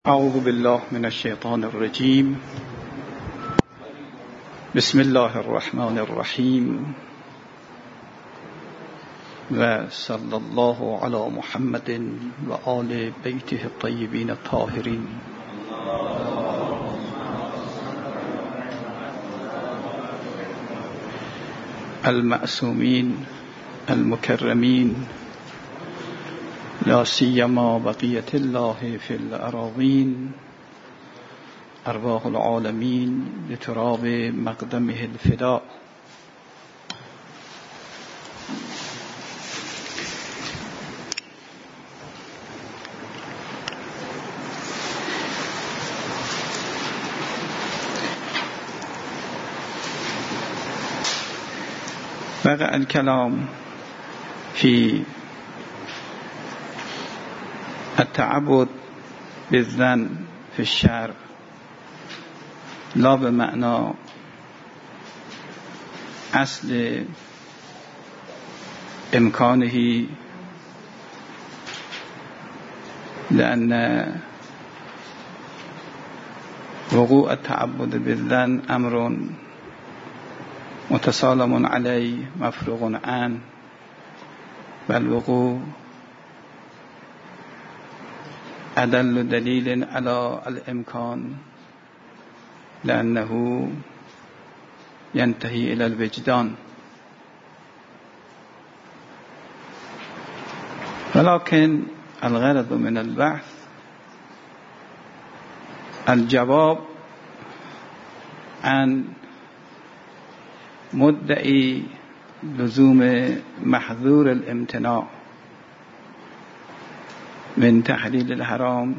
اعوذ بالله من الشیطان الرجیم. بسم الله الرحمن الرحیم و صلی الله علی محمد و آل بیته الطیبین الطاهرین. المعصومین المکرمین لا سیما بقیت الله فی الاراضین ارواح العالمین لتراب مقدمه الفداء. وقع الكلام في التعبد بالظن في الشرع لا بمعنى أصل إمكانه، لأن وقوع التعبد بالظن أمر متسالم عليه مفروغ عنه، والوقوع أدل دليل على الإمكان لأنه ينتهي إلى الوجدان. ولكن الغرض من البحث الجواب عن مدعي لزوم محظور الامتناع من تحليل الحرام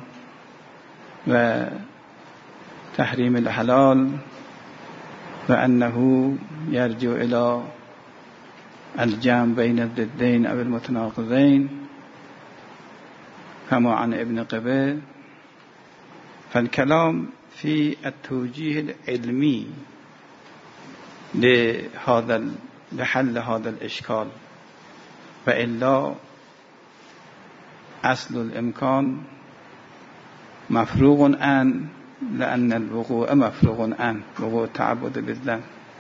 وتحريم الحلال، وأنه يرجع إلى الجمع بين الضدين أو المتناقضين كما عن ابن قبيل. فالكلام في التوجيه العلمي لحل هذا الإشكال، وإلا أصل الإمكان مفروغ عنه، لأن الوقوع مفروغ عنه، وقوع التعبد بالله.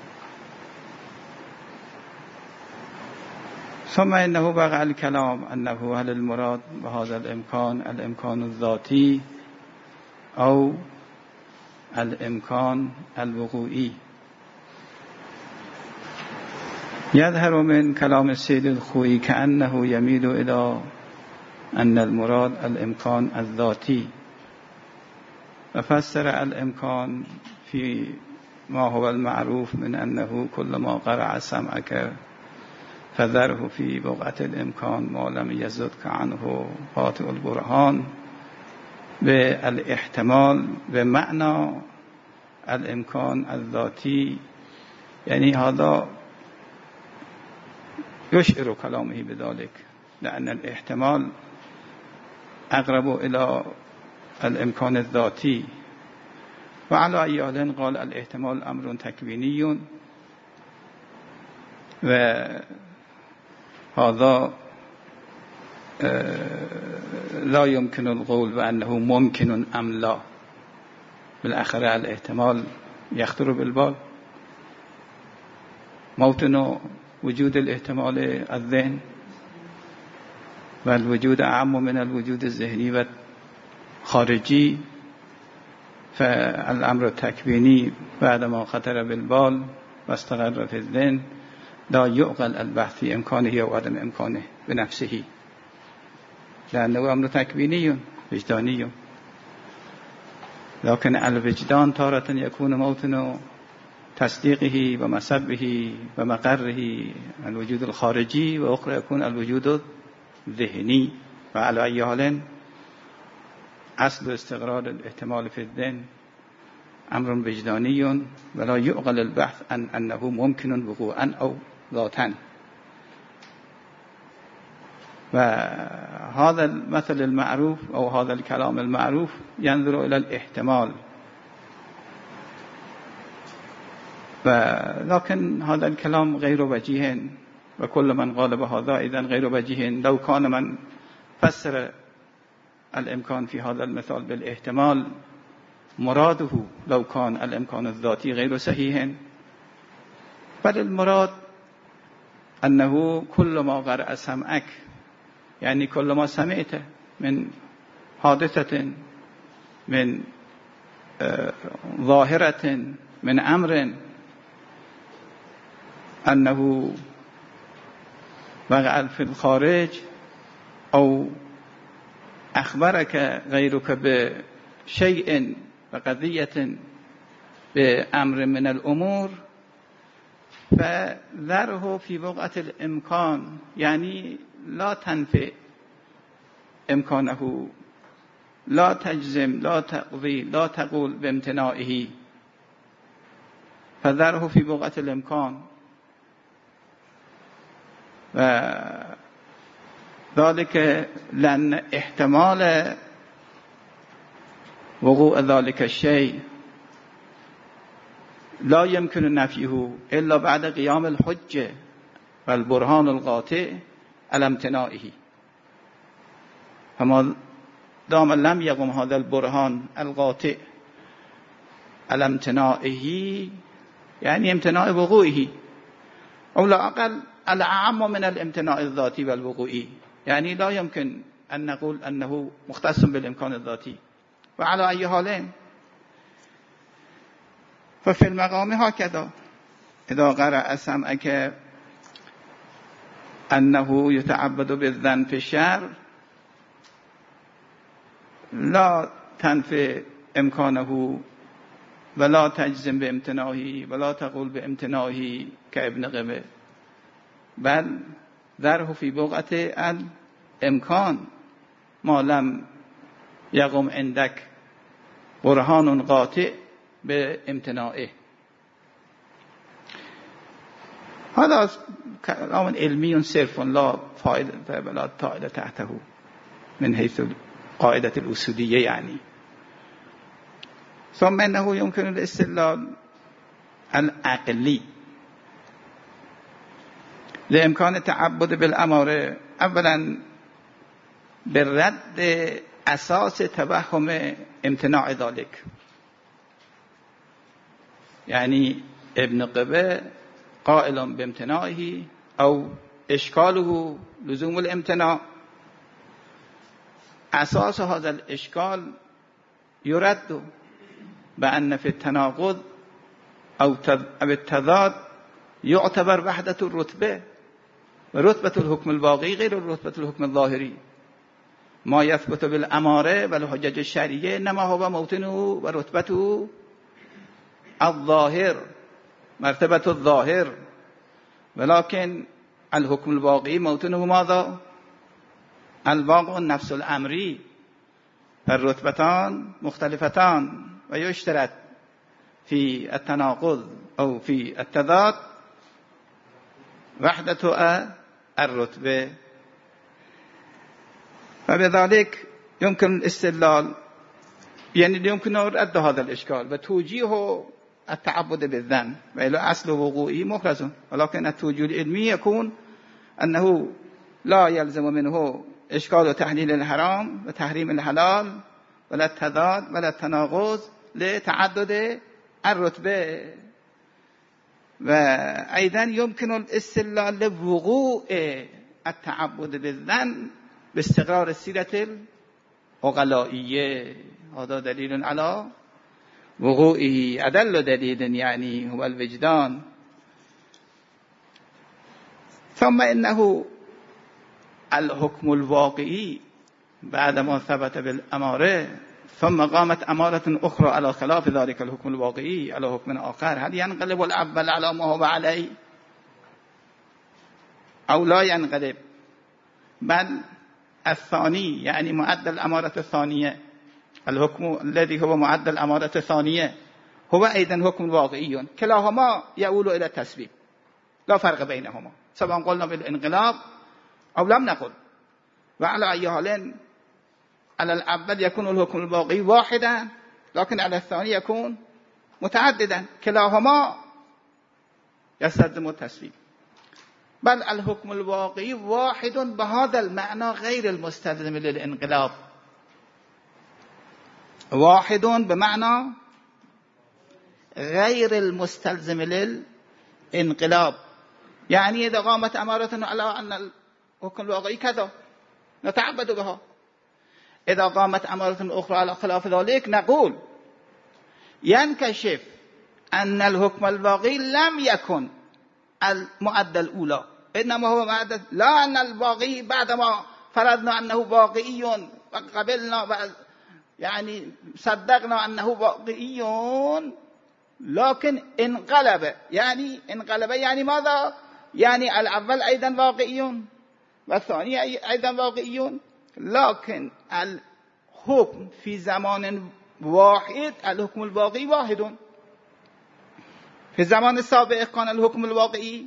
ثم إنه بقى الكلام أنه هل المراد بهذا الإمكان الذاتي أو الإمكان الوقوعي. يظهر من كلام السيد الخوئي كأنه يميل إلى أن المراد الإمكان الذاتي، وفسر الإمكان في ما هو المعروف من أنه كل ما قرع سمعك فذره في بقعة الإمكان ما لم يزدك عنه قاطع البرهان، بالاحتمال بمعنى الإمكان الذاتي. يعني هذا يشعر كلامه بذلك، لأن الاحتمال أقرب إلى الإمكان الذاتي. وعلى أي حال قال الاحتمال أمر تكويني، وهذا لا يمكن القول بأنه ممكن أم لا، بالآخرة الاحتمال يخطر بالبال. موطن وجود الاحتمال الذهن، والوجود أعم من الوجود الذهني والخارجي. فالأمر التكويني بعدما خطر بالبال واستقر في الذهن لا يعقل البحث في إمكانه أو عدم إمكانه بنفسه، لأنه أمر تكويني وجداني. لكن الوجدان تارة يكون موطن تصديقه ومسبه ومقره الوجود الخارجي، وأخرى يكون الوجود الذهني. وعلى أي حال أصل استقرار الاحتمال في الذهن أمر وجداني، ولا يعقل البحث عن أنه ممكن وقوعا أو ذاتا. وهذا المثل المعروف أو هذا الكلام المعروف ينظر إلى الاحتمال، ولكن هذا الكلام غير وجيه، وكل من قال بهذا إذن غير وجيه. لو كان من فسر الإمكان في هذا المثال بالاحتمال مراده لو كان الإمكان الذاتي غير صحيح، بل المراد أنه كل ما قرأ سمعك، يعني كل ما سمعت من حادثة، من ظاهرة، من أمر أنه وقع في الخارج أو أخبرك غيرك بشيء بقضية بأمر من الأمور، فذره في وقعة الإمكان، يعني لا تنفي إمكانه، لا تجزم، لا تقضي، لا تقول بامتنائه، فذره في وقعة الإمكان. وذلك لأن احتمال وقوع ذلك الشيء لا يمكن نفيه إلا بعد قيام الحجة والبرهان القاطع على امتنائه. فما دام لم يقم هذا البرهان القاطع على امتنائه، يعني امتناع وقوعه، أو لا أقل الأعم من الامتناع الذاتي والوقوعي، يعني لا يمكن أن نقول أنه مختص بالإمكان الذاتي. وعلى أي حال ففي المقام هكذا إذا قرأ سمعك أنه يتعبد بالظن في الشر، لا تنفي إمكانه ولا تجزم بامتناعه ولا تقول بامتناعه كابن قبه، بل ذره في بقعة الإمكان ما لم يقم عندك برهان قاطع بامتناعه. هذا كلام علمي صرف لا فائدة ولا طائل تحته من حيث قاعدة الأصولية يعني. ثم أنه يمكن الاستدلال العقلي لإمكان التعبد بالأمارة، أولا بالرد أساس توهم امتناع ذلك، يعني ابن قبه قائل بامتناعه أو إشكاله لزوم الامتناع، أساس هذا الإشكال يرد بأن في التناقض أو التضاد يعتبر وحدة الرتبة، ورتبة الحكم الواقعي غير رتبة الحكم الظاهري. ما يثبت بالأمارة والحجج الشرعية إنما هو موطنه ورتبته الظاهر، مرتبة الظاهر، ولكن الحكم الواقعي موطنه ماذا؟ الواقع النفس الأمري. فالرتبتان مختلفتان ويشترط في التناقض أو في التضاد وحدة الرتبة. فبذلك يمكن الاستدلال، يعني يمكن رد هذا الإشكال وتوجيه التعبد بالظن، وإلى أصل وقوعه مخرج، ولكن التوجيه العلمي يكون أنه لا يلزم منه إشكال تحليل الحرام وتحريم الحلال ولا التضاد ولا التناقض لتعدد الرتبة. وأيضا يمكن الاستدلال لوقوع التعبد بالظن باستقرار السيرة العقلائية، هذا دليل على وقوعه، أدل دليل يعني هو الوجدان. ثم إنه الحكم الواقعي بعدما ثبت بالأمارة ثم قامت أمارة أخرى على خلاف ذلك الحكم الواقعي على حكم آخر، هل ينقلب الأول على ما هو عليه أو لا ينقلب؟ بل الثاني، يعني معدل الأمارة الثانية، الحكم الذي هو معدل الأمارة الثانية هو أيضا حكم واقعي، كلاهما يؤول إلى التسبيب، لا فرق بينهما، سواء قلنا بالانقلاب أو لم نقل. وعلى أي حال على الأول يكون الحكم الواقعي واحدا، لكن على الثاني يكون متعددا، كلاهما يستلزم التسبيب. بل الحكم الواقعي واحد بهذا المعنى غير المستلزم للانقلاب، واحد به معنى غير المستلزم للانقلاب، يعني إذا قامت أمارة على أن الحكم الواقعي كذا نتعبد بها، إذا قامت أمارة أخرى على خلاف ذلك نقول ينكشف أن الحكم الواقعي لم يكن المعدل الأولى، إنما هو معدل، لا أن الواقعي بعدما فرضنا أنه واقعي وقبلنا يعني صدقنا أنه واقعي لكن انقلب، يعني ماذا؟ يعني الأول أيضا واقعي والثاني أيضا واقعي، لكن الحكم في زمان واحد الحكم الواقعي واحد. في الزمان السابق كان الحكم الواقعي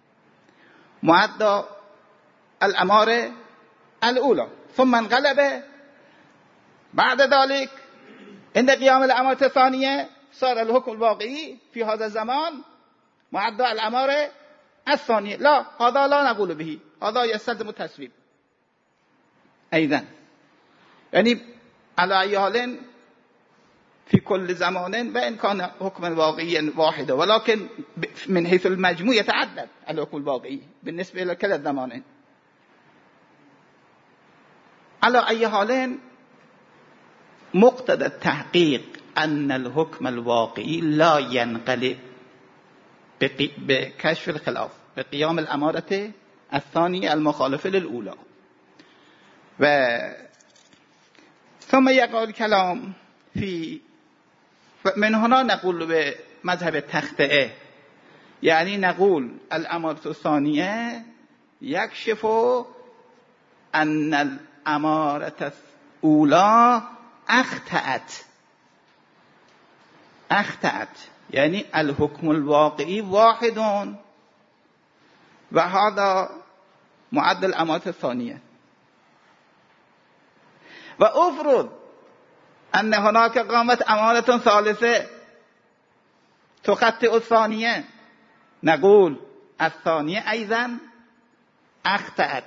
معدى الأمارة الأولى، ثم انقلب بعد ذلك عند قيام الأمارة الثانية صار الحكم الواقعي في هذا الزمان معدى الأمارة الثانية. لا، هذا لا نقول به، هذا يستلزم التسويب أيضا. يعني على أي حال في كل زمان وإن كان حكما واقعيا واحدا، ولكن من حيث المجموع يتعدد الحكم الواقعي بالنسبة لكلا الزمانين. على أي حال مقتضى التحقيق أن الحكم الواقعي لا ينقلب بكشف الخلاف بقيام الأمارة الثانية المخالفة للأولى. ثم يقع الكلام في من هنا نقول بمذهب التخطئة، يعني نقول الأمارة الثانية يكشف أن الأمارة الأولى أخطأت، يعني الحكم الواقعي واحد وهذا معدل الأمارة الثانية. وأفرض أن هناك قامت أمارة ثالثة تخطئ الثانية، نقول الثانية أيضا أخطأت،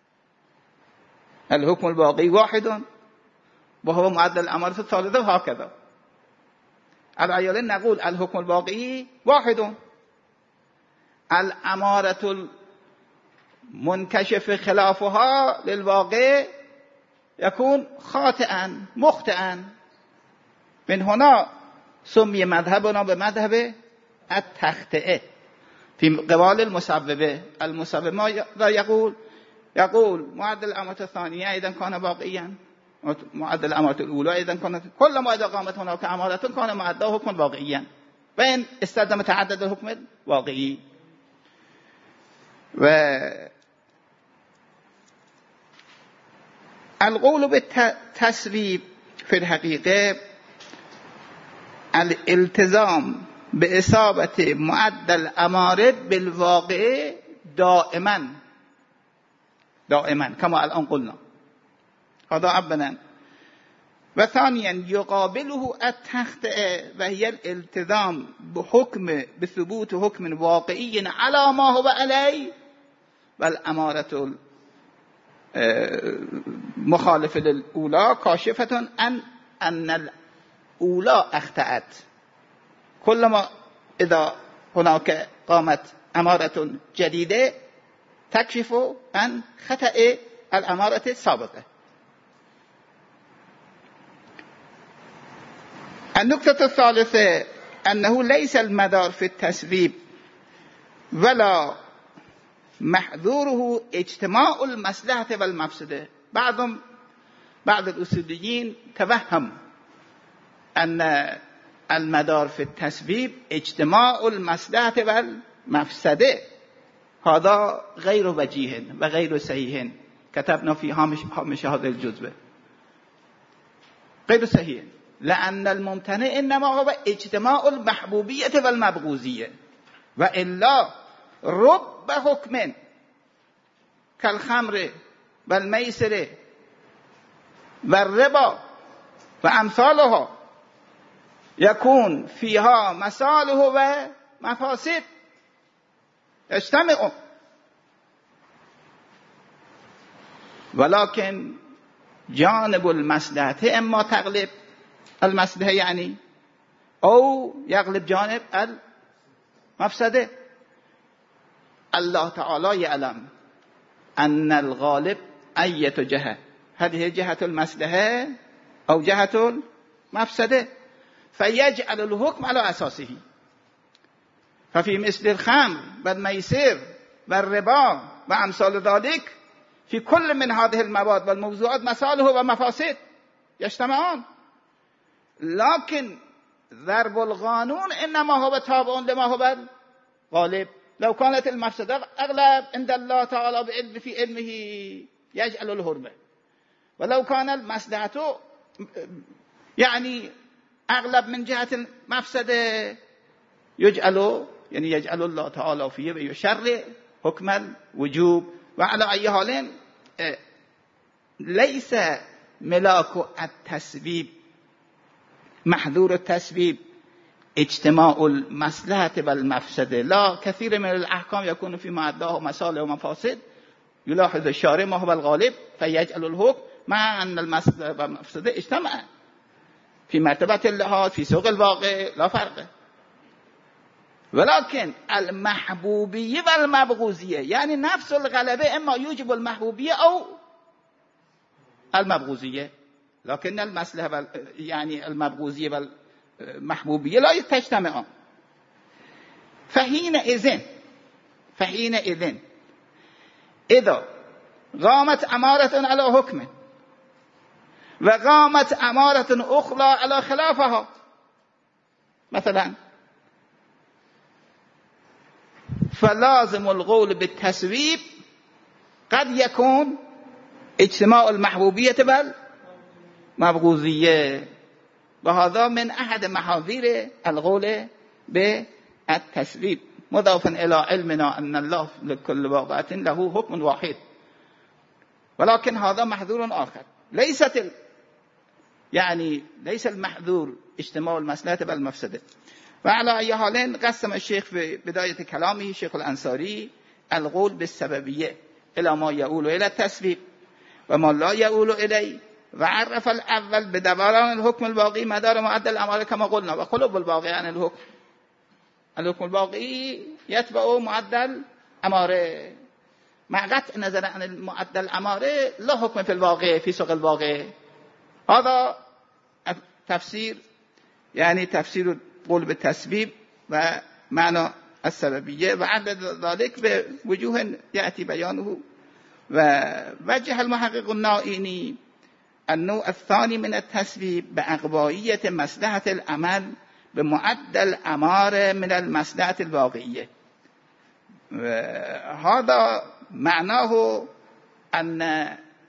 الحكم الواقعي واحد وهو معدل الأمارة الثالثة، وهكذا. على أي حال نقول الحكم الواقعي واحد، الأمارة المنكشف خلافها للواقع يكون خاطئا مخطئا. من هنا سمي مذهبنا بمذهب التخطئة في قبال المسببة. المسبب ماذا يقول معدل الأمارة الثانية إذا كان واقعيا، معدل الأمارة الأولى إذا كانت، كلما إذا قامت هناك أمارة كان معدله حكم واقعيا، وإن استلزم تعدد الحكم الواقعي. القول بالتسويب في الحقيقة الالتزام بإصابة معدل الأمارة بالواقع دائما كما الآن قلنا، هذا أولا. وثانيا يقابله التخطئة، وهي الالتزام بثبوت حكم واقعي على ما هو عليه، والأمارة مخالفة للأولى كاشفة أن الأولى أخطأت. كلما إذا هناك قامت أمارة جديدة تكشف عن خطأ الأمارة السابقة. النقطة الثالثة أنه ليس المدار في التسويب ولا محذوره اجتماع المصلحة والمفسدة. بعض الأصوليين توهم أن المدار في التسويب اجتماع المصلحة والمفسدة، هذا غير وجيه وغير صحيح. كتبنا في هامش هذا الجزء غير صحيح، لأن الممتنع إنما هو اجتماع المحبوبية والمبغوزية، وإلا رب حكم كالخمر والميسر والربا وأمثالها يكون فيها مصالح ومفاسد يجتمع، ولكن جانب المصلحة إما تغلب المصلحة يعني أو يغلب جانب المفسدة. الله تعالى يعلم أن الغالب أية جهة، هذه جهة المصلحة أو جهة المفسدة، فيجعل الحكم على أساسه. ففي مثل الخمر والميسر والربا وأمثال ذلك في كل من هذه المواد والموضوعات مصالح ومفاسد يجتمعان، لكن ضرب القانون إنما هو تابع لما هو غالب. لو كانت المفسدة أغلب عند الله تعالى في علمه يجعل الحرمة، ولو كان المصلحة يعني أغلب من جهة المفسدة يجعل الله تعالى فيه ويشرع حكم الوجوب. وعلى أي حال ليس ملاك التسبيب محذور التسبيب اجتماع المصلحة والمفسدة، لا، كثير من الأحكام يكون في معداه مصالح ومفاسد، يلاحظ الشارع ما هو الغالب فيجعل الحكم، مع أن المصلحة والمفسدة اجتمع في مرتبة اللحاظ في سوق الواقع لا فرق. ولكن المحبوبية والمبغوزية يعني نفس الغلبة إما يوجب المحبوبية أو المبغوزية، لكن المصلحة يعني المبغوزية والمحبوبية لا تجتمعان. فحينئذ إذا قامت أمارة على حكم وقامت أمارة أخرى على خلافها، مثلا فلازم القول بالتسويب قد يكون اجتماع المحبوبية والمبغوزية، وهذا من أحد محاذير القول بالتسويب، مضافا إلى علمنا أن الله لكل واقعة له حكم واحد. ولكن هذا محذور آخر، ليس المحذور اجتماع المصلحة والمفسدة. وعلى أي حال قسم الشيخ في بداية كلامه شيخ الأنصاري القول بالسببية إلى ما يقول إلى التسبيب وما لا يقول إليه، وعرف الأول بدوران الحكم الباقي مدار معدل الأمارة كما قلنا، وقلوب الباقي عن الحكم الباقي يتبع معدل أمارة، مع قطع نظر عن المعدل الأمارة لا حكم في الواقع في سوق الواقع. هذا تفسير تفسير قول بالتسبيب ومعنى السببية، وعند ذلك بوجوه يأتي بيانه. ووجه المحقق النائيني النوع الثاني من التسبيب بأقبائية مصلحة العمل بمعدل أمارة من المصلحة الواقعية. هذا معناه أن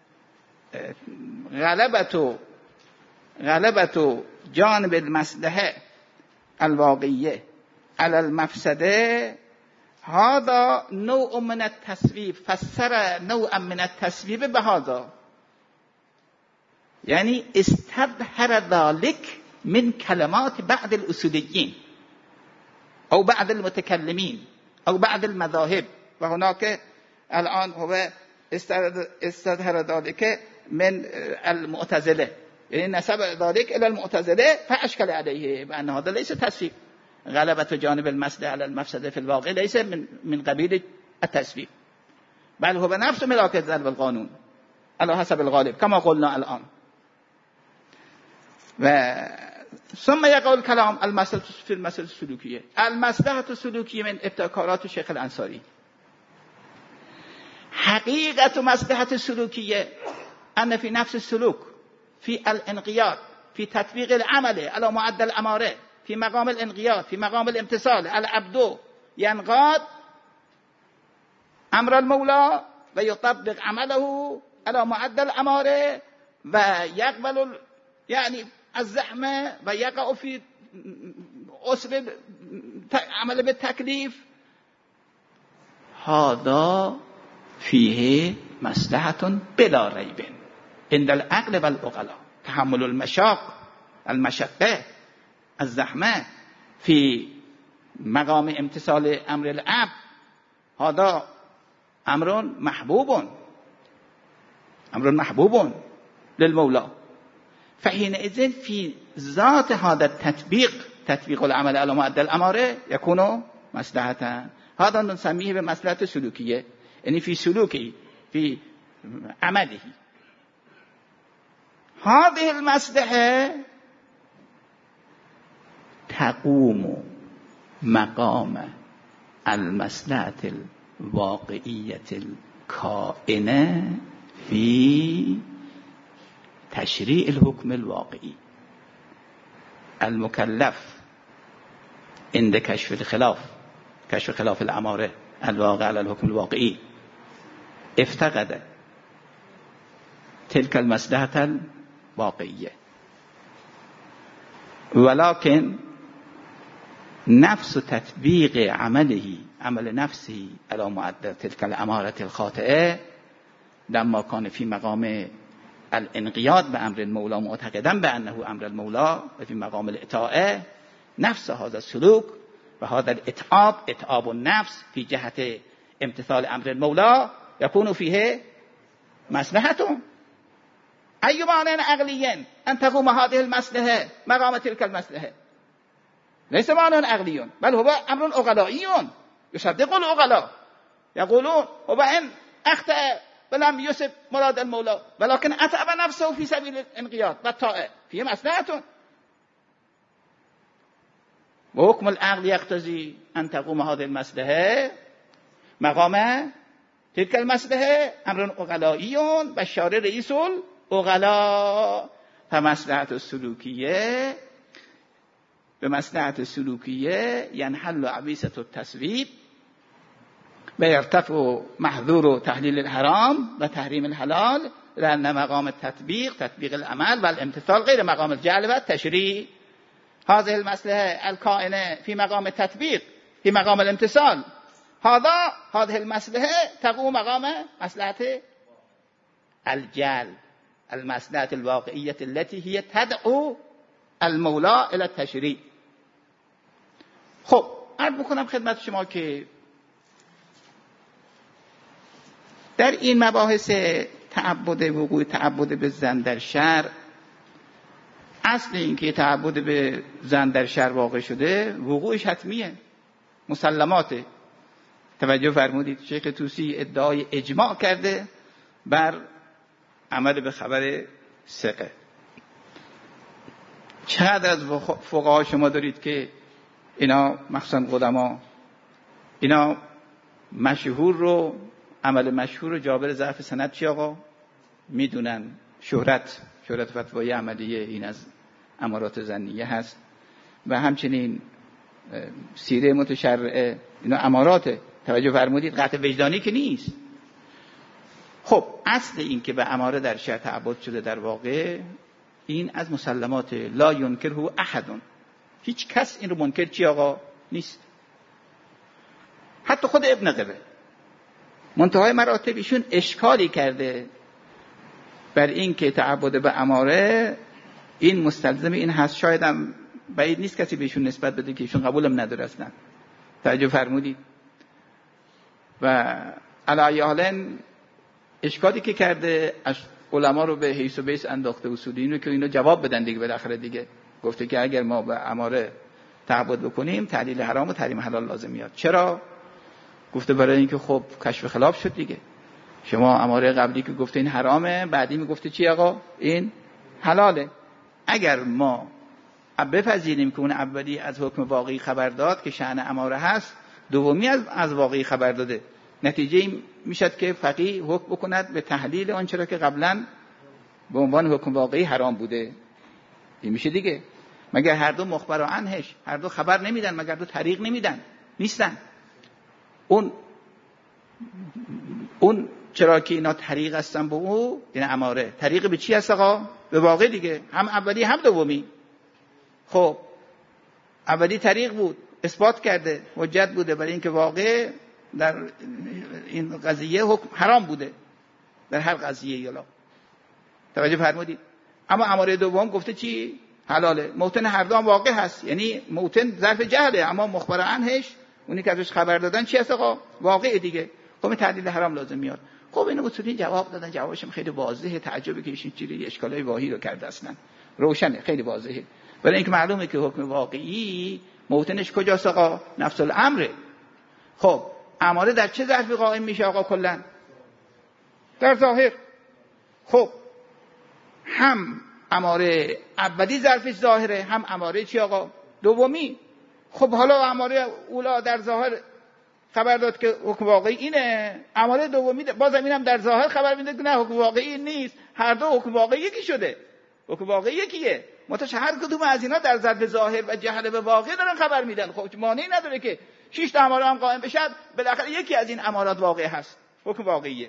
غلبة جانب المصلحة الواقعية على المفسدة هذا نوع من التسبيب. فسر نوعا من التسبيب بهذا، يعني استظهر ذلك من كلمات بعض الأصوليين أو بعض المتكلمين أو بعض المذاهب، وهناك الآن هو استظهر ذلك من المعتزلة، يعني نسب ذلك إلى المعتزلة فأشكل عليه بأن هذا ليس تسبيب. غلبة جانب المصلحة على المفسدة في الواقع ليس من قبيل التسبيب، بل هو نفس ملاك ضرب القانون على حسب الغالب كما قلنا الآن. ثم يقول الكلام المسألة في المسألة السلوكية. المصلحة السلوكية من ابتكارات الشيخ الأنصاري. حقيقة مصلحة السلوكية أن في نفس السلوك، في الانقياد، في تطبيق العمل على معدل الأمارة، في مقام الانقياد، في مقام الامتثال، العبد ينقاد أمر المولى ويطبق عمله على معدل الأمارة ويقبل الزحمة ويقع في أسر عمل بالتكليف. هذا فيه مصلحة بلا ريب عند العقل والعقلاء، تحمل المشقة الزحمة في مقام امتثال أمر العبد، هذا أمر محبوب للمولى. فحينئذ في ذات هذا تطبيق العمل على معدل الأمارة يكون مصلحة. هذا نسميه بمصلحة سلوكية، يعني في سلوكه في عمله. هذه المصلحة تقوم مقام المصلحة الواقعية الكائنة في تشريع الحكم الواقعي. المكلف عند كشف خلاف الأمارة الواقع على الحكم الواقعي افتقد تلك المصلحة الواقعية، ولكن نفس تطبيق عمل نفسه على معدل تلك الأمارة الخاطئة لما كان في مقام الانقياد بأمر المولى معتقدا بأنه أمر المولى، وفي مقام الإطاعة نفس هذا السلوك وهذا إتعاب النفس في جهة امتثال أمر المولى يكون فيه مصلحة. أي معنى عقليا أن تقوم هذه المصلحة مقام تلك المصلحة؟ ليس معنى عقلي، بل هو أمر عقلائي يصدق العقلاء، يقولون هو إن أخطأ ولم يصب مراد المولى ولكن أتعب نفسه في سبيل الانقياد والطاعة فيه مصلحة. وحكم العقل يقتضي أن تقوم هذه المصلحة مقام تلك المصلحة أمر عقلائي والشارع رئيس العقلاء. فمصلحة السلوكية بمصلحة السلوكية ينحل عبيسة التصويب ويرتفع محظور تحليل الحرام وتحريم الحلال، لأن مقام تطبيق العمل والامتثال غير مقام الجعل والتشريع. هذه المصلحة الكائنة في مقام التطبيق في مقام الامتثال، هذه المصلحة تقوم مقام مصلحة الجعل، المصلحة الواقعية التي هي تدعو المولى الى التشریع. خب عرض بکنم خدمت شما که در این مباحث وقوع تعبد به زن در شرع، اصل این که تعبد به زن در شرع واقع شده وقوعش حتمیه، مسلماته. توجه فرمودید شیخ طوسی ادعای اجماع کرده بر عمل به خبر ثقه. چقدر از فقها شما دارید که اینا مخصوصا قدما اینا مشهور رو، عمل مشهور رو جابر ضعف سند چی آقا میدونن؟ شهرت فتوای عملیه این از امارات ظنیه هست و همچنین سیره متشرعه، اینا اماراته. توجه فرمودید قطع وجدانی که نیست. خب اصل این که به اماره در شرع تعبد شده در واقع این از مسلمات لا ینکره احد، هیچ کس این رو منکر چی آقا نیست، حتی خود ابن قبه. منتهای مراتب ایشون اشکالی کرده بر این که تعبد به اماره این مستلزم این هست. شاید هم بعید نیست کسی بهشون نسبت بده که ایشون قبولم نداره اصلا. توجه فرمودید. و علی حالا اشکالی که کرده علما رو به حیث و بیس انداخته اصولی رو که اینا جواب بدن دیگه. بالاخره دیگه گفته که اگر ما به اماره تعبد بکنیم تعلیل حرام و تحریم حلال لازم میاد. چرا؟ گفته برای اینکه خب کشف خلاف شد دیگه. شما اماره قبلی که گفته این حرامه، بعدی میگفته چی آقا این حلاله. اگر ما بپذیریم که اون اولی از حکم واقعی خبر داد که شأن اماره هست، دومی از واقعی خبر داده، نتیجه این میشد که فقیه حکم بکند به تحلیل آن چرا که قبلا به عنوان حکم واقعی حرام بوده. این میشه دیگه. مگر هر دو مخبر و عنهش، هر دو خبر نمیدن، مگر دو طریق نمیدن نیستن. اون چرا که اینا طریق هستن به او، این اماره طریق به چی هست آقا؟ به واقع دیگه، هم اولی هم دومی. خب اولی طریق بود، اثبات کرده، حجت بوده برای اینکه واقع در این قضیه حکم حرام بوده در هر قضیه یلا. توجه فرمودید. اما اماره دوم گفته چی؟ حلاله. موتن هر دو هم واقع هست، یعنی موتن ظرف جهله، اما مخبر عنهش اونی که ازش خبر دادن چی هست آقا؟ واقع دیگه. خب تعلیل حرام لازم میاد. خب اینو اصولی جواب دادن، جوابشم خیلی واضحه. تعجبی که ایشون چیزی اشکالای واهی رو کرده اصلا. روشنه، خیلی واضحه. برای اینکه معلومه که حکم واقعی موطنش کجاست آقا؟ نفس الامره. خب اماره در چه ظرفی قائم میشه آقا کلا؟ در ظاهر. خب هم اماره اولی ظرفش ظاهره، هم اماره چی آقا؟ دومی. خب حالا اماره اولا در ظاهر خبر داد که حکم واقعی اینه، اماره دومی بازم اینم در ظاهر خبر میده که نه حکم واقعی نیست. هر دو حکم واقعی یکی شده. حکم واقعی یکیه. متأ هر کدوم از اینا در ظرف ظاهر و جهل به واقع دارن خبر میدن. خب مانعی نداره که 6 تا اماره هم قائم بشد، بالاخره یکی از این امارات واقع هست، حکم واقعیه.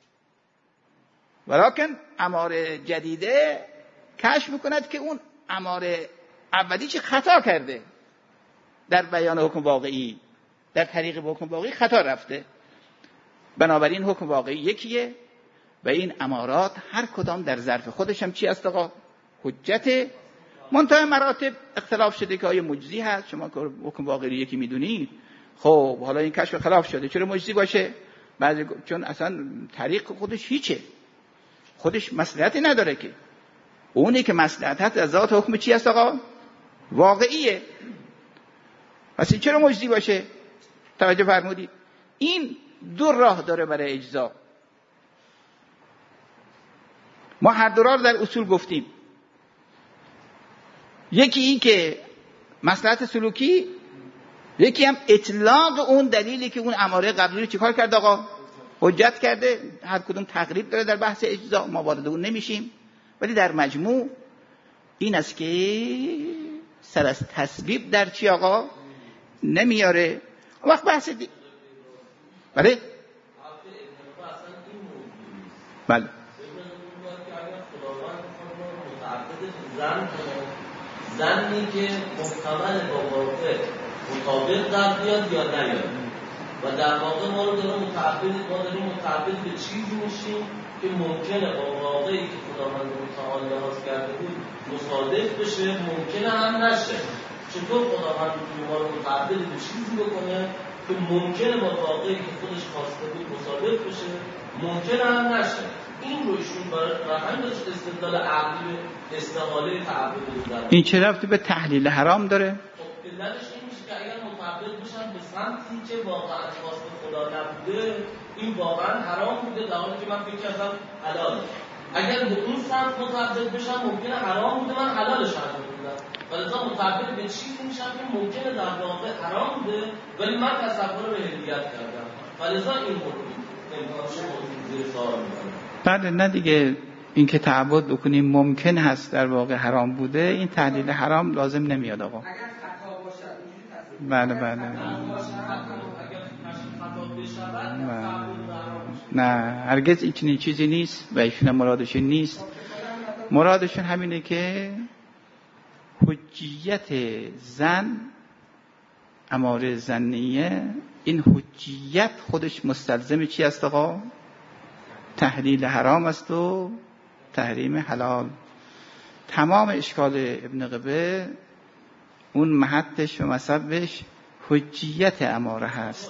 ولکن اماره جدیده کشف میکند که اون اماره اولی چه خطا کرده در بیان حکم واقعی، در طریق به حکم واقعی خطا رفته. بنابراین حکم واقعی یکیه و این امارات هر کدام در ظرف خودش هم چی است آقا؟ حجت. منتهی مراتب اختلاف شده که آیا مجزی هست. شما که حکم واقعی یکی میدونید، خب حالا این کشف خلاف شده، چرا مجزی باشه؟ بعضی چون اصلا طریق خودش هیچه، خودش مصلحتی نداره که. اونی که مصلحت هست از ذات حکم چی است آقا؟ واقعیه. پس این چرا مجزی باشه؟ توجه فرمودید؟ این دو راه داره برای اجزا. ما هر دو راه در اصول گفتیم. یکی این که مصلحت سلوکی، یکی هم اطلاق اون دلیلی که اون اماره قبلی رو چیکار کرد آقا؟ حجت کرده. هر کدوم تقریب داره در بحث اجزا، ما وارد اون نمیشیم، ولی در مجموع این است که سر از تسبیب در چی آقا؟ نمیاره. وقت بحث بله؟ بله. زنی که محتمل با واقع مطابق در بیاد یا نیاد و در واقع ما رو داریم متعبد به چیزی میشیم که ممکنه با واقعی که خداوند متعال لحاظ کرده بود مصادف بشه، ممکنه هم نشه. چطور خداوند ما رو متعبد به چیزی بکنه که ممکنه با واقعی که خودش خواسته بود مصادف بشه، ممکنه هم نشه. این رو ایشون برای همین استدلال عقلی استحاله تعبد بودن. این چه ربطی به تحلیل حرام داره؟ خب علتش این میشه که اگر متعبد بشن به سمتی که واقعا خواست خدا نبوده، این واقعا حرام بوده در حالی که من فکر کردم حلاله. اگر به اون سمت متعبد بشن ممکنه حرام بوده، من حلالش انجام میدم. ولذا متعبد به چیزی میشم که ممکنه در واقع حرام بوده ولی من تصور به هدیت کردم. ولذا این امکانش زیر سوال میبرم. بله نه دیگه، این که تعبد بکنیم ممکن هست در واقع حرام بوده، این تحلیل حرام لازم نمیاد آقا. اگر خطا باشه بله بله. نه هرگز این چنین چیزی نیست و ایشون مرادشون نیست. مرادشون همینه که حجیت زن، اماره زنیه، این حجیت خودش مستلزم چی است آقا؟ تحلیل حرام است و تحریم حلال. تمام اشکال ابن قبه اون محطش و مصبش حجیت اماره هست.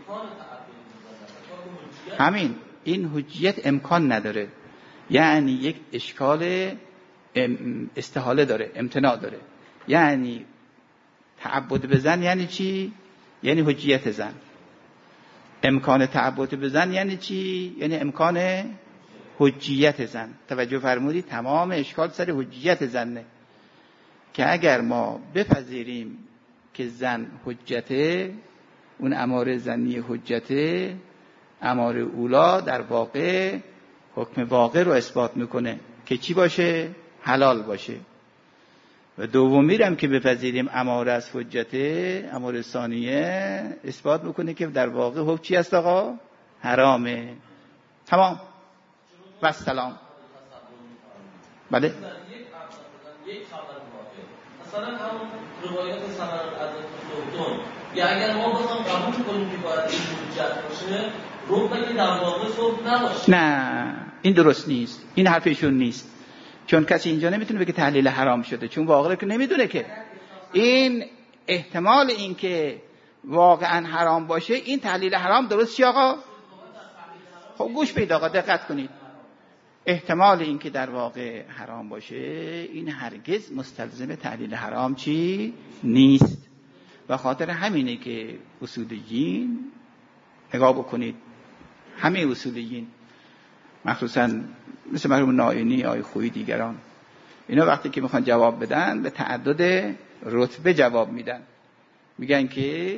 همین این حجیت امکان نداره، یعنی یک اشکال استحاله داره، امتناع داره. یعنی تعبد به زن یعنی چی؟ یعنی حجیت زن. امکان تعبد به زن یعنی چی؟ یعنی امکان حجیت زن. توجه فرمودید؟ تمام اشکال سر حجیت زنه که اگر ما بپذیریم که زن حجته، اون اماره زنی حجته، اماره اولا در واقع حکم واقع رو اثبات میکنه که چی باشه؟ حلال باشه. و دومی هم که بپذیریم اماره از حجته، اماره ثانیه اثبات میکنه که در واقع حکم چی است آقا؟ حرامه. تمام. و سلام. بله. یک خبر مثلا همون روایت سمر از دوتون، یا اگر ما بخوام قبول کنیم که باید این حجت باشه، رو بگه در واقع صبح نباشه. نه این درست نیست، این حرف ایشون نیست. چون کسی اینجا نمیتونه بگه تحلیل حرام شده، چون واقعا که نمیدونه که این احتمال این که واقعا حرام باشه، این تحلیل حرام درست چی آقا؟ خب گوش بدید آقا، دقت کنید. احتمال این که در واقع حرام باشه این هرگز مستلزم تحلیل حرام چی نیست. و خاطر همینه که اصولیین نگاه بکنید، همه اصولیین مخصوصا مثل مرحوم نائینی، آی خویی، دیگران، اینا وقتی که میخوان جواب بدن به تعدد رتبه جواب میدن. میگن که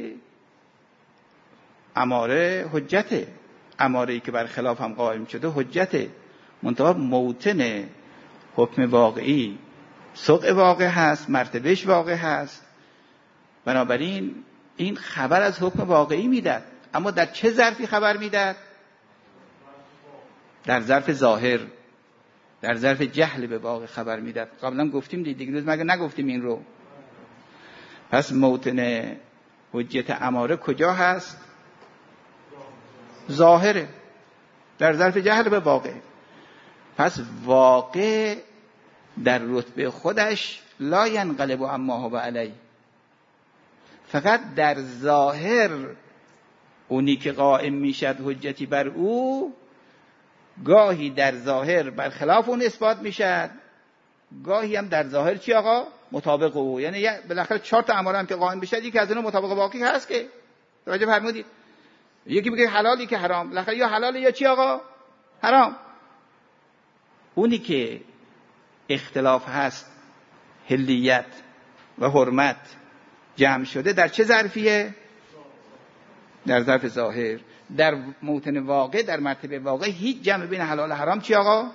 اماره حجته، اماره‌ای که بر خلاف هم قائم شده حجته، منتها موطن حکم واقعی سوق واقع هست، مرتبهش واقع هست. بنابراین این خبر از حکم واقعی میداد، اما در چه ظرفی خبر میداد؟ در ظرف ظاهر، در ظرف جهل به واقع خبر میداد. قبلا گفتیم دیگه، روز مگه نگفتیم این رو؟ پس موطن حجت اماره کجا هست؟ ظاهره، در ظرف جهل به واقع. پس واقع در رتبه خودش لا ینقلب عما هو علیه، فقط در ظاهر اونی که قائم میشد حجتی بر او گاهی در ظاهر برخلاف اون اثبات میشد، گاهی هم در ظاهر چی آقا؟ مطابق او. یعنی بالاخره 4 تا اماره هم که قائم بشد یکی از اونها مطابق واقعی هست که توجه فرمودید. یکی میگه حلالی که حرام، بالاخره یا حلاله یا چی آقا؟ حرام. اونی که اختلاف هست، حلیت و حرمت جمع شده در چه ظرفیه؟ در ظرف ظاهر. در موطن واقع، در مرتبه واقع هیچ جمع بین حلال و حرام چی آقا؟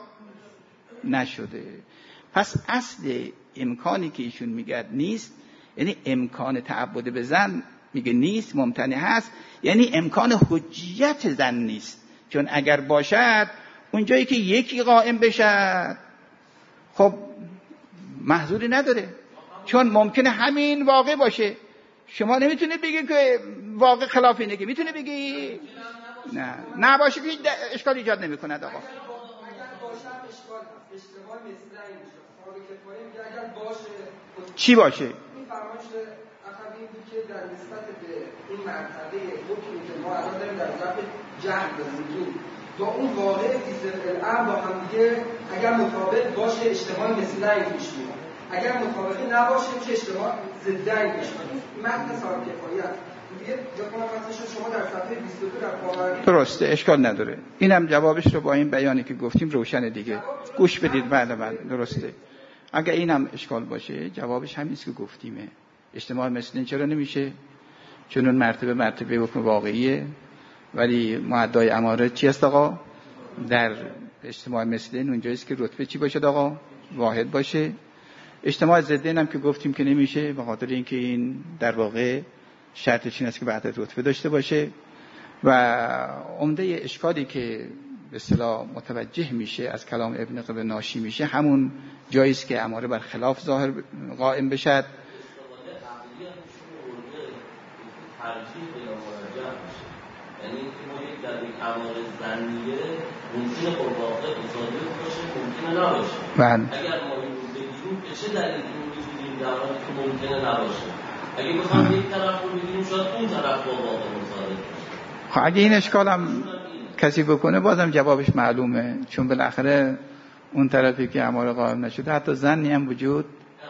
نشده. پس اصل امکانی که ایشون میگه نیست، یعنی امکان تعبد به زن میگه نیست، ممتنع هست، یعنی امکان حجیت زن نیست. چون اگر باشد اونجایی که یکی قائم بشد خب محظوری نداره، چون ممکنه همین واقع باشه. شما نمیتونه بگی که واقع خلاف اینه، که میتونه بگی نه باشه که اشکال ایجاد نمیکنه. آقا اگر باشم اشکال هست، اشتباه مثل این میشه. خارج کفایه میگه اگر باشه چی باشه؟ این فرمایش اخوی بود که در نسبت به این مرتبه حکمی که ما الان داریم در ظرف جهل بزنیم با اون واقع فیزیک الان با هم دیگه اگر مطابق باشه اشتباه مثل این پیش میاد، اگر مطابقی نباشه که اشتباه ضد این پیش میاد. متن صاحب کفایه دیگه بکنم مثلا شما در صفحه 22 در پاوردی درسته، اشکال نداره. اینم جوابش رو با این بیانی که گفتیم روشن دیگه. گوش بدید. بله درسته. اگر اینم اشکال باشه جوابش همین است که گفتیمه. اجتماع مثل این چرا نمیشه؟ چون اون مرتبه حکم واقعیه، ولی معدای اماره چی است آقا؟ در اجتماع مثل این اونجاییست که رتبه چی باشه آقا؟ واحد باشه. اجتماع ضدین هم که گفتیم که نمیشه، به خاطر اینکه این در واقع شرطش این است که وحدت رتبه داشته باشه. و عمده اشکالی که به اصطلاح متوجه میشه از کلام ابن قبل ناشی میشه همون جاییست که اماره بر خلاف ظاهر قائم بشد. یعنی که ما یک در یک اماره ظنیه ممکنه با واقع مصادف باشه، ممکنه نباشه. اگر ما این رو بگیریم به چه دلیل این میتونیم در حالی که ممکنه نباشه؟ اگه بخوام یک طرف رو بگیریم شاید اون طرف با واقع مصادف باشه. خب اگه این اشکالم کسی بکنه بازم جوابش معلومه، چون بالاخره اون طرفی که اماره قائم نشده حتی ظنی هم وجود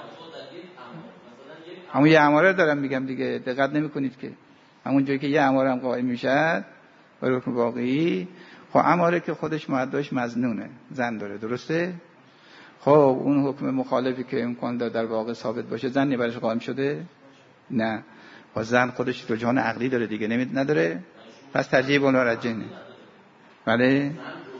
همون یه اماره دارم میگم دیگه، دقت نمی‌کنید که همون جایی که یه اماره هم قائم میشد برای حکم واقعی، خب اماره که خودش معداش مظنونه، زن داره، درسته؟ خب اون حکم مخالفی که امکان داره در واقع ثابت باشه زنی برایش قائم شده؟ نه. خب زن خودش رجحان عقلی داره دیگه، نداره؟ پس ترجیح اون رجحانه. بله؟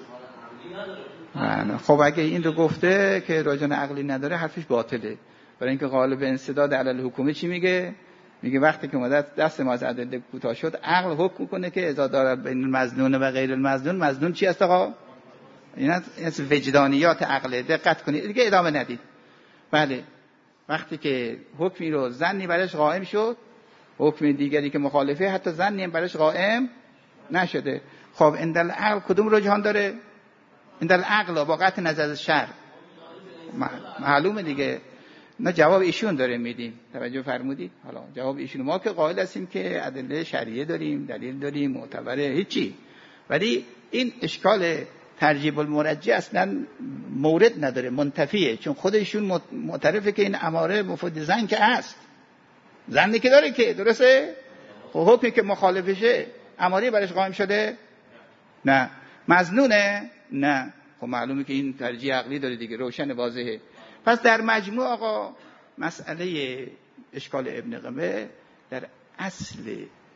نه. خب اگه این رو گفته که رجحان عقلی نداره حرفش باطله، برای اینکه غالب انسداد علی الحکومه چی میگه؟ میگه وقتی که مدت دست ما از ادله کوتاه شد عقل حکم میکنه که اذا داره بین المظنون و غیر المظنون، مظنون چی است آقا؟ اینا از وجدانیات عقله، دقت کنید دیگه، ادامه ندید. بله وقتی که حکمی رو ظنی برایش قائم شد، حکم دیگری که مخالفه حتی ظنی هم برایش قائم نشده، خب عند العقل کدوم رجحان داره؟ عند العقل با قطع نظر از شرع معلومه دیگه. نه جواب ایشون داره میدیم، توجه فرمودید؟ حالا جواب ایشون، ما که قائل هستیم که ادله شرعیه داریم، دلیل داریم، معتبره، هیچی، ولی این اشکال ترجیح المرجح اصلا مورد نداره، منتفیه، چون خودشون معترفه که این اماره مفید زن که هست، زنی که داره که درسته، حکمی که مخالفشه اماره برش قائم شده؟ نه. مظنونه؟ نه. خب معلومه که این ترجیح عقلی داره دیگه، روشن واضحه. پس در مجموع آقا مسئله اشکال ابن قمه در اصل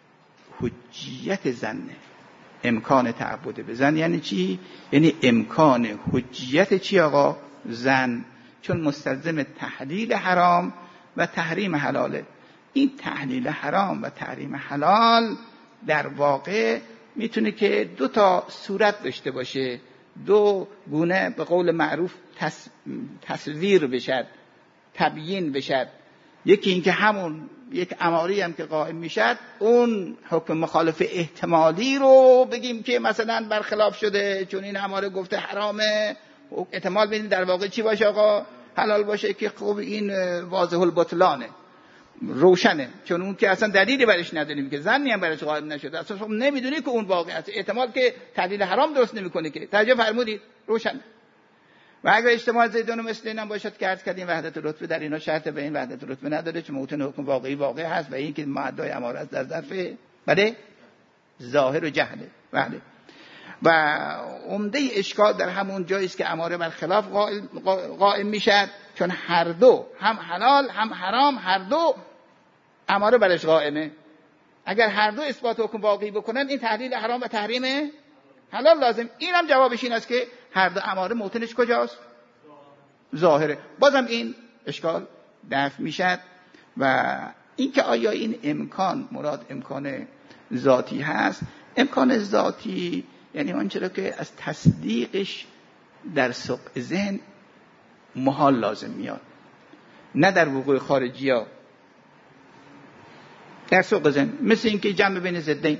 حجیت زنه، امکان تعبد به زن. یعنی چی؟ یعنی امکان حجیت چی آقا؟ زن، چون مستلزم تحلیل حرام و تحریم حلاله. این تحلیل حرام و تحریم حلال در واقع میتونه که دو تا صورت داشته باشه، دو گونه به قول معروف تصویر بشد، تبیین بشد. یکی این که همون یک اماری هم که قائم میشد اون حکم مخالف احتمالی رو بگیم که مثلا برخلاف شده، چون این اماره گفته حرامه، احتمال بدیم در واقع چی باشه آقا؟ حلال باشه، که خب این واضح البطلانه، روشنه، چون اون که اصلا دلیلی برش نداریم که زنی هم برش قائم نشده، اصلا شما نمیدونی که اون واقعیت، احتمال که تعدیل حرام درست نمیکنه که. توجه فرمودید؟ روشن. و اگر اجتماع زیدون و مثل اینم باشد که عرض کردیم وحدت رتبه در اینا شرط به این وحدت رتبه نداره، چون موطن حکم واقعی واقع هست و این که معدای اماره است در ظرف بله ظاهر و جهله. بله. و عمده اشکال در همون جایی است که اماره بر خلاف قائم میشد، چون هر دو، هم حلال هم حرام، هر دو اماره برش قائمه. اگر هر دو اثبات حکم واقعی بکنن این تحلیل حرام و تحریم حلال لازم. اینم جوابش این است که هر دو اماره موطنش کجاست؟ ظاهره. بازم این اشکال دفع میشد. و اینکه آیا این امکان مراد امکان ذاتی هست؟ امکان ذاتی یعنی آنچه را که از تصدیقش در سوق ذهن محال لازم میاد، نه در وقوع خارجی ها، در سوق ذهن. مثل اینکه جمع بین ضدین،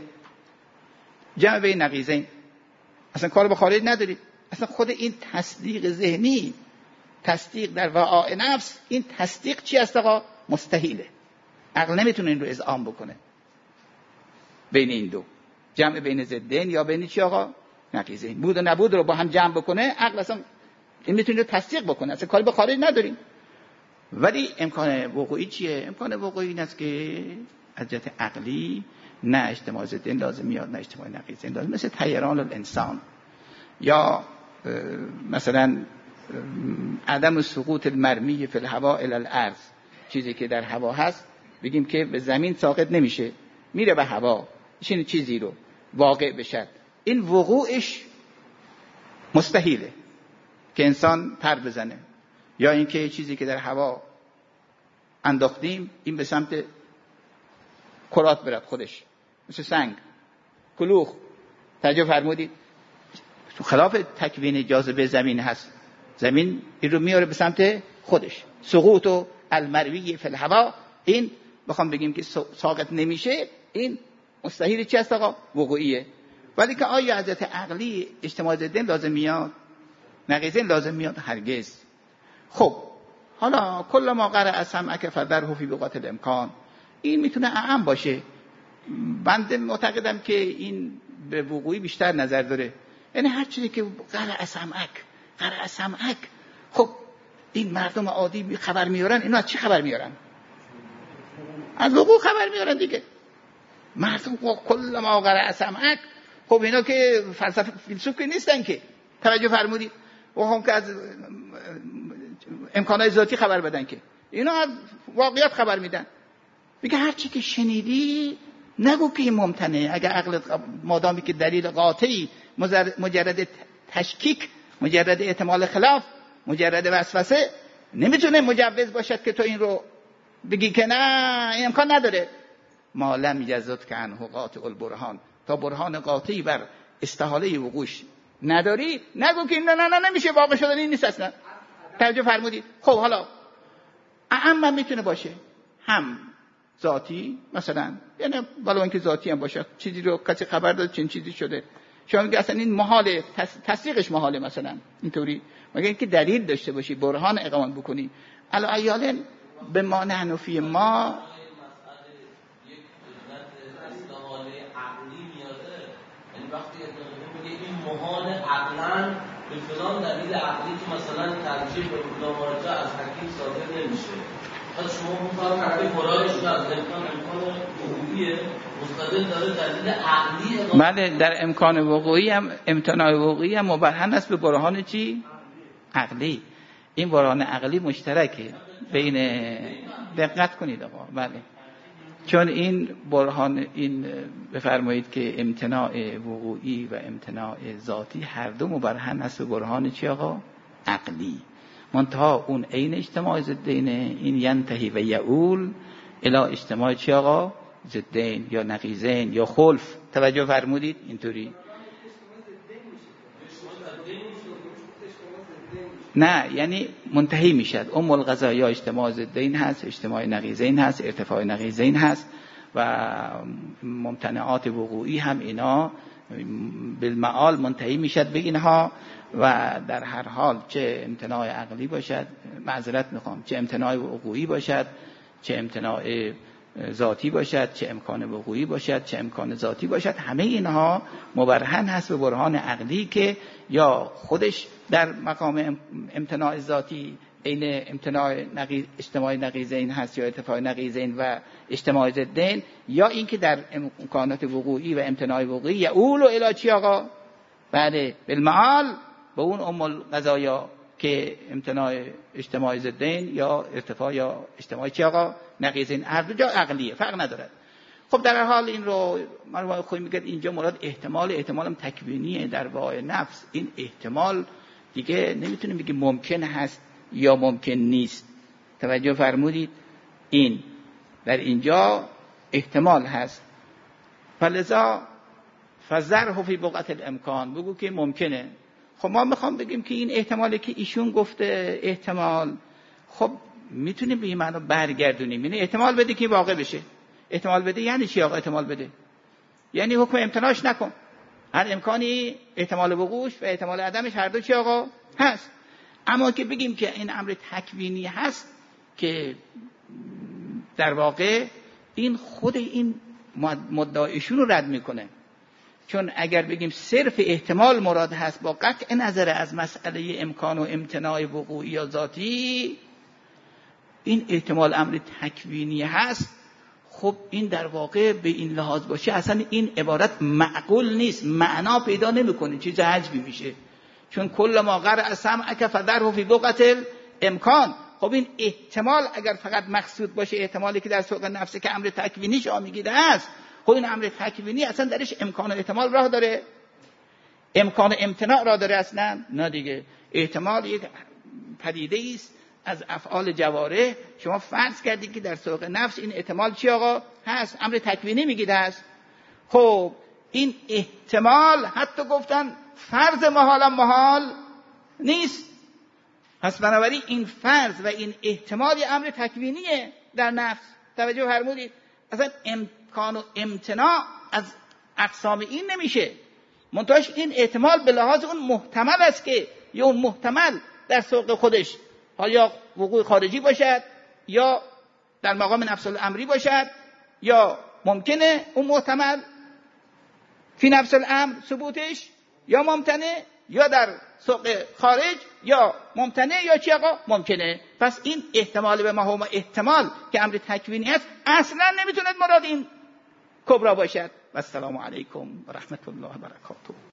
جمع بین نقیضین، اصلا کار به خارج نداری. اصلا خود این تصدیق ذهنی، تصدیق در وعاء نفس، این تصدیق چی است آقا؟ مستحیله. عقل نمیتونه این رو اذعان بکنه بین این دو، جمع بین ضدین یا بین چی آقا؟ نقیضین. بود و نبود رو با هم جمع بکنه عقل اصلا این میتونه رو تصدیق بکنه، اصلا کاری به خارج نداریم. ولی امکان وقوعی چیه؟ امکان وقوعی این است که از جهت عقلی نه اجتماع ضدین لازم میاد نه اجتماع نقیضین لازم، مثل طیران الانسان یا مثلا عدم سقوط المرمی فی الهواء الی الارض، چیزی که در هوا هست بگیم که به زمین ساقط نمیشه، میره به هوا، این چیزی رو واقع بشه، این وقوعش مستحیله که انسان پر بزنه. یا اینکه چیزی که در هوا انداختیم این به سمت کرات برد خودش، مثل سنگ، کلوخ. توجه فرمودید؟ تو خلاف تکوین جاذبه زمین هست، زمین این رو میاره به سمت خودش. سقوط و المروی فی الهوا، این بخوام بگیم که ساقط نمیشه، این مستحیل چی است آقا؟ وقوعیه. ولی که آیا حضرت عقلی اجتماع ضدین لازم میاد؟ نقیضین لازم میاد؟ هرگز. خب حالا کل ما قرأ سمعک فدره فی بقعة الامکان، این میتونه اعم باشه. بنده معتقدم که این به وقوعی بیشتر نظر داره. یعنی هر چیزی که قرأ سمعک، خب این مردم عادی خبر میارن، اینا از چی خبر میارن؟ از وقوع خبر میارن دیگه. مردم کل ما قرأ سمعک، خب اینا که فلسفه فیلسوف که نیستن که. توجه فرمودید؟ و هم که از امکانات ذاتی خبر بدن که، اینا از واقعیت خبر میدن. میگه هر چی که شنیدی نگو که این ممتنه. اگر عقل مادامی که دلیل قاطعی، مجرد تشکیک، مجرد احتمال خلاف، مجرد وسوسه، نمیتونه مجوز باشد که تو این رو بگی که نه این امکان نداره. ما لم یزد که عنه قاطع البرهان، تا برهان قاطعی بر استحاله وقوعش نداری نگو که نه نمیشه، واقع شدن این نیست اصلا. توجه فرمودید؟ خب حالا اعم میتونه باشه، هم ذاتی مثلا، یعنی بالا اینکه ذاتی هم باشه، چیزی رو کسی خبر داد چنین چیزی شده، شما میگه اصلا این محاله، تصدیقش محاله مثلا اینطوری، مگه اینکه دلیل داشته باشی، برهان اقامت بکنی. الا ایالن به ما نحنفی ما وقتی میگه این محال عقلا به فلان دلیل عقلی که مثلا ترجیح به فلان مراجعه از حکیم صادر نمیشه. پس شما اون کار حرفی برایش از امکان وقوعی مستدل داره دلیل عقلی. بله، در امکان وقوعی هم امتناع وقوعی هم مبرهن است به برهان چی؟ عقلی. این برهان عقلی مشترکه بین، دقت کنید آقا، بله، چون این برهان، این بفرمایید که امتناع وقوعی و امتناع ذاتی هر دو مبرهن است به برهان چی آقا؟ عقلی. منتها اون عین اجتماع ضدین، این ینتهی و یعول الی اجتماع چی آقا؟ ضدین یا نقیضین یا خلف. توجه فرمودید اینطوری؟ نه، یعنی منتهی میشد. ام القضایا اجتماع ضدین هست، اجتماع نقیضین هست، ارتفاع نقیضین هست و ممتنعات وقوعی هم اینا بالمعال منتهی میشد به اینها. و در هر حال چه امتناع عقلی باشد، معذرت میخوام، چه امتناع وقوعی باشد، چه امتناع ذاتی باشد، چه امکان وقوعی باشد، چه امکان ذاتی باشد، همه اینها مبرهن هست به برهان عقلی که یا خودش در مقام امتناع ذاتی عین امتناع اجتماع نقیضین هست یا ارتفاع نقیضین و اجتماع ضدین، یا اینکه در امکانات وقوعی و امتناع وقوعی یعول و الی چی آقا؟ بله، بالمعال به اون ام القضایا که امتناع اجتماع ضدین یا ارتفاع یا اجتماع چی آقا؟ نقیضین. هر دو جا عقلیه، فرق ندارد. خب در هر حال این رو مرحوم خویی میگه اینجا مراد احتمالم تکوینیه در واقع نفس. این احتمال دیگه نمیتونیم بگیم ممکن هست یا ممکن نیست. توجه فرمودید؟ این در اینجا احتمال هست. فلذا فذره فی بقعة الامکان، بگو که ممکنه. خب ما میخوام بگیم که این احتمالی که ایشون گفته احتمال، خب میتونیم به این معنی برگردونیم، یعنی احتمال بده که واقع بشه. احتمال بده یعنی چی آقا؟ احتمال بده یعنی حکم امتناعش نکن. هر امکانی احتمال وقوعش و احتمال عدمش هر دو چی آقا؟ هست. اما که بگیم که این امر تکوینی هست که در واقع این خود این مدعیشون رو رد میکنه. چون اگر بگیم صرف احتمال مراد هست با قطع نظر از مسئله امکان و امتناع وقوعی یا ذاتی، این احتمال امر تکوینی هست، خب این در واقع به این لحاظ باشه اصلا این عبارت معقول نیست، معنا پیدا نمیکنه، چیز عجبی میشه. چون کل ما قرأ سمعک فذره فی بقعة الامکان. خب این احتمال اگر فقط مقصود باشه احتمالی که در سوق نفس که امر تکوینی شما میگید است، خب این امر تکوینی اصلا درش امکان و احتمال راه داره؟ امکان امتناع راه داره اصلا؟ نه دیگه. احتمال یک پدیده است از افعال جوارح. شما فرض کردید که در سوق نفس این احتمال چی آقا؟ هست. امر تکوینی میگید هست. خب این احتمال حتی گفتن فرض محال نیست. پس بنابراین این فرض و این احتمال امر تکوینیه در نفس. توجه فرمودید؟ اصلا امکان و امتناع از اقسام این نمیشه. منتهاش این احتمال به لحاظ اون محتمل است که یا اون محتمل در سوق خودش یا وقوع خارجی باشد یا در مقام نفس الامری باشد، یا ممکنه اون محتمل فی نفس الامر ثبوتش، یا ممتنه یا در سوق خارج، یا ممتنه یا چی آقا؟ ممکنه. پس این احتمال به مفهوم احتمال که امر تکوینی است اصلا نمیتونه مراد این کبرا باشد. و السلام علیکم و رحمت الله و برکاته.